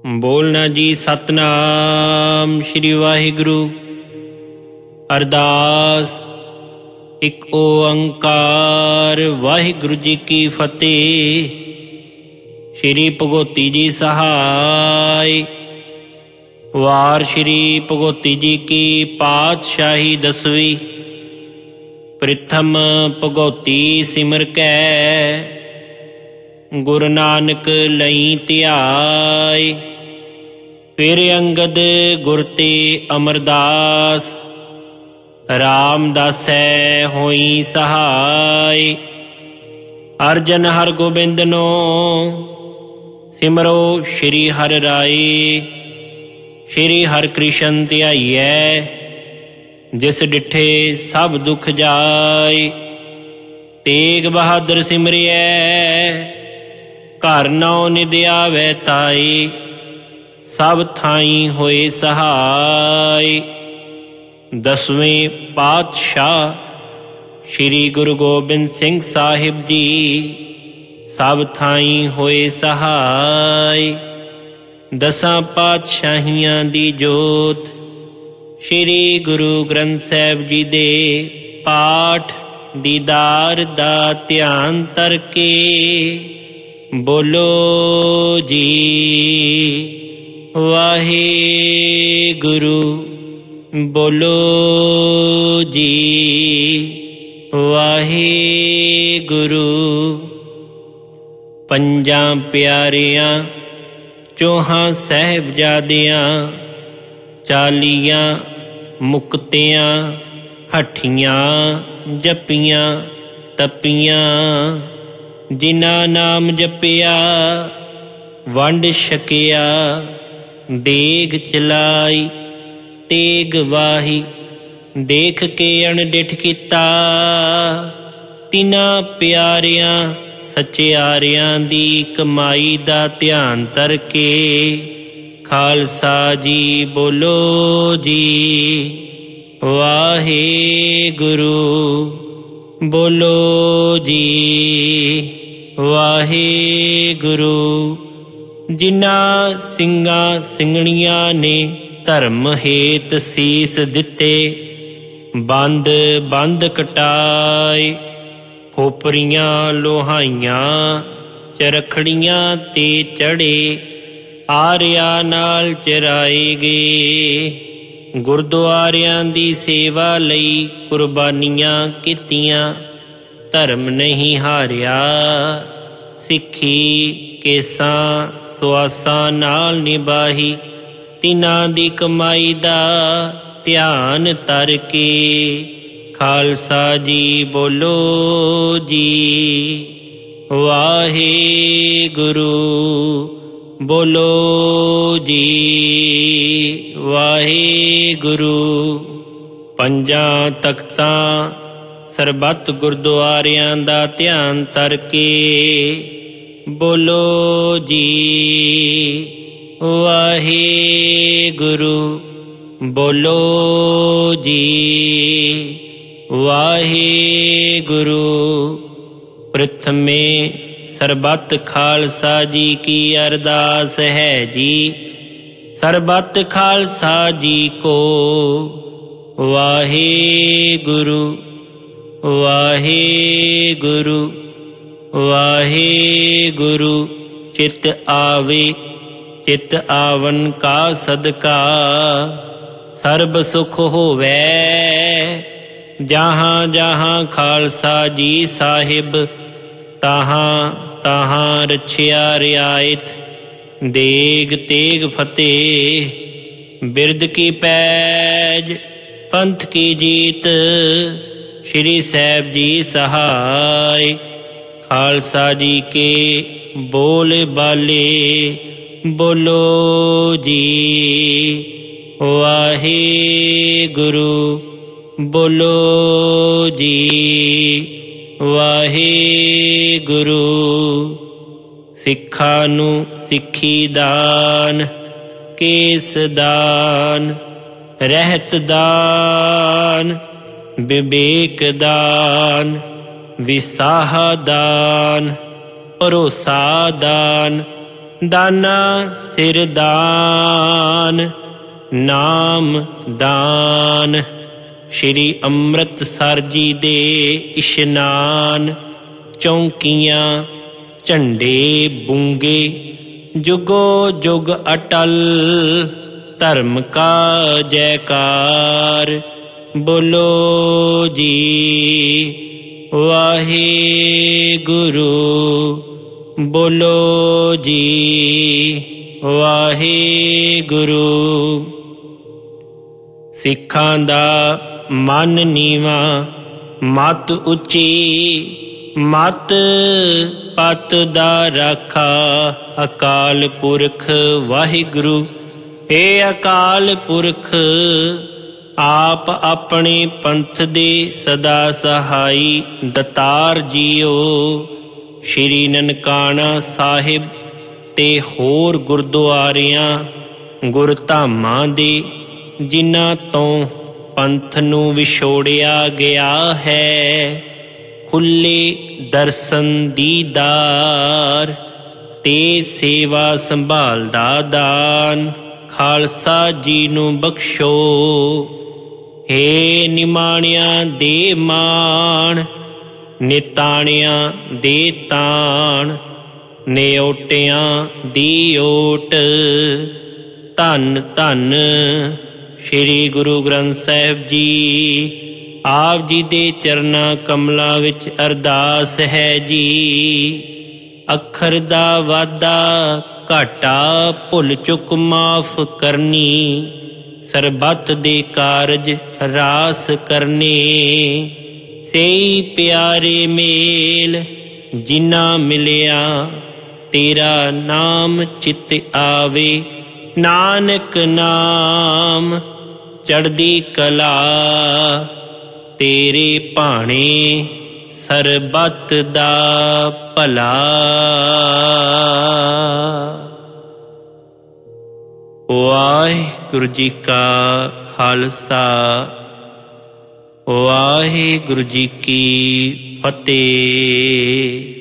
ਬੋਲਣਾ ਜੀ ਸਤਨਾਮ ਸ਼੍ਰੀ ਵਾਹਿਗੁਰੂ। ਅਰਦਾਸ। ਇੱਕ ਓੰਕਾਰ ਵਾਹਿਗੁਰੂ ਜੀ ਕੀ ਫਤਿਹ। ਸ਼੍ਰੀ ਭਗਵਤੀ ਜੀ ਸਹਾਇ। ਵਾਰ ਸ਼੍ਰੀ ਭਗਵਤੀ ਜੀ ਕੀ ਪਾਤਸ਼ਾਹੀ 10ਵੀਂ। ਪ੍ਰਿਥਮ ਭਗਵਤੀ ਸਿਮਰ ਕੈ, ਗੁਰੂ ਨਾਨਕ ਲਈ ਧਿਆਇ। ਫਿਰ ਅੰਗਦ ਗੁਰ ਤੇ ਅਮਰਦਾਸ, ਰਾਮਦਾਸੈ ਹੋਈ ਸਹਾਇ। ਅਰਜਨ ਹਰਗੋਬਿੰਦਨੋ ਸਿਮਰੋ ਸ਼੍ਰੀ ਹਰਿ ਰਾਇ। ਸ਼੍ਰੀ ਹਰਿਕ੍ਰਿਸ਼ਨ ਧਿਆਈਐ, ਜਿਸ ਡਿਠੇ ਸਭ ਦੁਖ ਜਾਇ। ਤੇਗ ਬਹਾਦਰ ਸਿਮਰਿਐ, ਘਰ ਨੌ ਨਿਧ ਆਵੈ ਤਾਈ। ਸਭ ਥਾਈਂ ਹੋਏ ਸਹਾਇ। 10ਵੇਂ ਪਾਤਸ਼ਾਹ ਸ਼੍ਰੀ ਗੁਰੂ ਗੋਬਿੰਦ ਸਿੰਘ ਸਾਹਿਬ ਜੀ, ਸਭ ਥਾਈਂ ਹੋਏ ਸਹਾਇ। 10 ਪਾਤਸ਼ਾਹੀਆਂ ਦੀ ਜੋਤ, ਸ਼੍ਰੀ ਗੁਰੂ ਗ੍ਰੰਥ ਸਾਹਿਬ ਜੀ ਦੇ ਪਾਠ ਦੀਦਾਰ ਦਾ ਧਿਆਨ ਧਰ ਕੇ ਬੋਲੋ ਜੀ ਵਾਹਿਗੁਰੂ। ਬੋਲੋ ਜੀ ਵਾਹਿਗੁਰੂ। ਪੰਜਾਂ ਪਿਆਰਿਆਂ ਚੌਹਾਂ ਸਾਹਿਬਜ਼ਾਦਿਆਂ, 40 ਮੁਕਤਿਆਂ ਹੱਠੀਆਂ ਜਪੀਆਂ ਤਪੀਆਂ। ਜਿਨ੍ਹਾਂ ਨਾਮ ਜਪਿਆ ਵੰਡ ਛਕਿਆ, ਦੇਗ ਚਲਾਈ ਤੇਗ ਵਾਹੀ। ਦੇਖ ਕੇ ਅਣਡਿਠ ਕੀਤਾ, ਤਿਨਾਂ ਪਿਆਰਿਆਂ ਸਚਿਆਰਿਆਂ ਦੀ ਕਮਾਈ ਦਾ ਧਿਆਨ ਧਰ ਕੇ ਖਾਲਸਾ ਜੀ ਬੋਲੋ ਜੀ ਵਾਹਿਗੁਰੂ। ਬੋਲੋ ਜੀ ਵਾਹਿਗੁਰੂ। ਜਿਨ੍ਹਾਂ ਸਿੰਘਾਂ ਸਿੰਘਣੀਆਂ ਨੇ ਧਰਮ ਹੇਤ ਸੀਸ ਦਿੱਤੇ, ਬੰਦ ਬੰਦ ਕਟਾਏ। ਖੋਪਰੀਆਂ ਲੋਹਾਈਆਂ ਚਰਖੜੀਆਂ ਤੇ ਚੜ੍ਹੇ, ਆਰਿਆਂ ਨਾਲ ਚਰਾਏ ਗਏ। ਗੁਰਦੁਆਰਿਆਂ ਦੀ ਸੇਵਾ ਲਈ ਕੁਰਬਾਨੀਆਂ ਕੀਤੀਆਂ, ਧਰਮ ਨਹੀਂ ਹਾਰਿਆ। ਸਿੱਖੀ ਕੇਸਾਂ ਸੁਆਸਾਂ ਨਾਲ ਨਿਭਾਹੀ, ਤਿਨਾਂ ਦੀ ਕਮਾਈ ਦਾ ਧਿਆਨ ਧਰ ਕੇ ਖਾਲਸਾ ਜੀ ਬੋਲੋ ਜੀ ਵਾਹਿਗੁਰੂ। ਬੋਲੋ ਜੀ ਵਾਹਿਗੁਰੂ। ਪੰਜਾਂ ਤਖ਼ਤਾਂ ਸਰਬੱਤ ਗੁਰਦੁਆਰਿਆਂ ਦਾ ਧਿਆਨ ਧਰ ਕੇ ਬੋਲੋ ਜੀ ਵਾਹਿਗੁਰੂ। ਬੋਲੋ ਜੀ ਵਾਹਿਗੁਰੂ। ਪ੍ਰਥਮੇ ਸਰਬੱਤ ਖਾਲਸਾ ਜੀ ਕੀ ਅਰਦਾਸ ਹੈ ਜੀ। ਸਰਬੱਤ ਖਾਲਸਾ ਜੀ ਕੋ ਵਾਹਿਗੁਰੂ ਵਾਹਿਗੁਰੂ ਵਾਹਿਗੁਰੂ। ਚਿਤ ਆਵੇ ਚਿਤ ਆਵਨ ਕਾ ਸਦਕਾ, ਸਰਬ ਸੁਖ ਹੋਵੇ। ਜਹਾਂ ਜਹਾਂ ਖਾਲਸਾ ਜੀ ਸਾਹਿਬ, ਤਹਾਂ ਤਹਾਂ ਰਛਿਆ ਰਿਆਇਤ। ਦੇਗ ਤੇਗ ਫਤਿਹ, ਬਿਰਦ ਕੀ ਪੈਜ, ਪੰਥ ਕੀ ਜੀਤ। ਸ਼੍ਰੀ ਸਾਹਿਬ ਜੀ ਸਹਾਇ। ਖਾਲਸਾ ਜੀ ਕੇ ਬੋਲ ਬਾਲੇ ਬੋਲੋ ਜੀ ਵਾਹਿਗੁਰੂ। ਬੋਲੋ ਜੀ ਵਾਹਿਗੁਰੂ। ਸਿੱਖਾਂ ਨੂੰ ਸਿੱਖੀ ਦਾਨ, ਕੇਸ ਦਾਨ, ਰਹਿਤ ਦਾਨ, ਵਿਵੇਕ ਦਾਨ, ਵਿਸਾਹ ਦਾਨ, ਭਰੋਸਾ ਦਾਨ, ਦਾਨਾ ਸਿਰ ਦਾਨ ਨਾਮ ਦਾਨ। ਸ਼੍ਰੀ ਅੰਮ੍ਰਿਤਸਰ ਜੀ ਦੇ ਇਸ਼ਨਾਨ ਚੌਂਕੀਆਂ ਝੰਡੇ ਬੁੰਗੇ ਜੁਗੋ ਜੁਗ ਅਟਲ। ਧਰਮ ਕਾ ਜੈਕਾਰ ਬੋਲੋ ਜੀ ਵਾਹਿਗੁਰੂ ਬੋਲੋ ਜੀ ਵਾਹਿਗੁਰੂ। ਸਿੱਖਾਂ ਦਾ ਮਨ ਨੀਵਾਂ ਮਤ ਉੱਚੀ ਮਤ ਪਤ ਦਾ ਰਾਖਾ ਅਕਾਲ ਪੁਰਖ ਵਾਹਿਗੁਰੂ। ਏ ਅਕਾਲ ਪੁਰਖ ਆਪ ਆਪਣੇ ਪੰਥ ਦੇ ਸਦਾ ਸਹਾਈ ਦਤਾਰ ਜੀਓ। ਸ਼੍ਰੀ ਨਨਕਾਣਾ ਸਾਹਿਬ ਤੇ ਹੋਰ ਗੁਰਦੁਆਰਿਆਂ ਗੁਰਧਾਮਾਂ ਦੇ ਜਿਨ੍ਹਾਂ ਤੋਂ ਪੰਥ ਨੂੰ ਵਿਛੋੜਿਆ ਗਿਆ ਹੈ, ਖੁੱਲੇ ਦਰਸ਼ਨ ਦੀਦਾਰ ਤੇ ਸੇਵਾ ਸੰਭਾਲ ਦਾ ਦਾਨ ਖਾਲਸਾ ਜੀ ਨੂੰ ਬਖਸ਼ੋ। ਹੇ ਨਿਮਾਣਿਆਂ ਦੇ ਮਾਣ ਨਿਤਾਣਿਆਂ ਦੇ ਤਾਣ ਨਿਓਟਿਆਂ ਦੀ ਓਟ। ਧੰਨ ਧੰਨ ਸ਼੍ਰੀ ਗੁਰੂ ਗ੍ਰੰਥ ਸਾਹਿਬ ਜੀ। ਆਪ ਜੀ ਦੇ ਚਰਨਾਂ ਕਮਲਾਂ ਵਿੱਚ ਅਰਦਾਸ ਹੈ ਜੀ। ਅੱਖਰ ਦਾ ਵਾਧਾ ਘਾਟਾ ਭੁੱਲ ਚੁੱਕ ਮਾਫ ਕਰਨੀ। ਸਰਬੱਤ ਦੇ ਕਾਰਜ ਰਾਸ ਕਰਨੇ। ਸਈ ਪਿਆਰੇ ਮੇਲ ਜਿਨ੍ਹਾਂ ਮਿਲਿਆ ਤੇਰਾ ਨਾਮ ਚਿਤ ਆਵੇ। ਨਾਨਕ ਨਾਮ ਚੜ੍ਹਦੀ ਕਲਾ ਤੇਰੇ ਭਾਣੇ ਸਰਬੱਤ ਦਾ ਭਲਾ। ਵਾਹਿਗੁਰੂ ਜੀ ਕਾ ਖਾਲਸਾ ਵਾਹਿਗੁਰੂ ਜੀ ਕੀ ਫਤਿਹ।